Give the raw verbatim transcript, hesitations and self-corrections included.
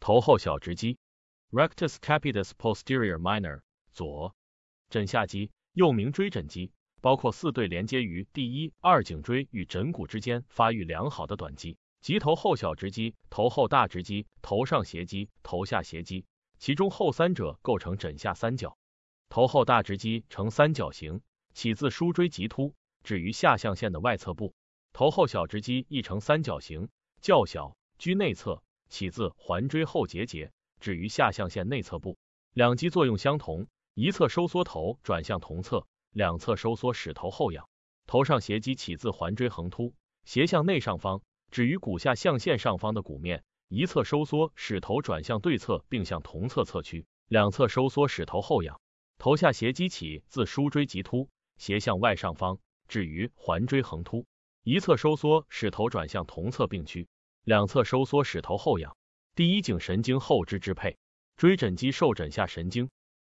头后小直肌 rectus capitis posterior minor 左枕下肌，又名椎枕肌，包括四对连接于第一、二颈椎与枕骨之间发育良好的短肌，即头后小直肌、头后大直肌、头上斜肌、头下斜肌，其中后三者构成枕下三角。头后大直肌呈三角形，起自枢椎棘突，止于下象限的外侧部。头后小直肌亦呈三角形，较小，居内侧，起自环椎后结节，止于下象限内侧部。两肌作用相同，一侧收缩头转向同侧，两侧收缩使头后仰。头上斜肌起自环椎横突，斜向内上方，止于骨下象限上方的骨面，一侧收缩使头转向对侧并向同侧侧屈，两侧收缩使头后仰。头下斜肌起自枢椎棘突，斜向外上方，止于环椎横突，一侧收缩使头转向同侧并屈，两侧收缩使头后仰。第一颈神经后肢支配，椎枕肌受枕下神经，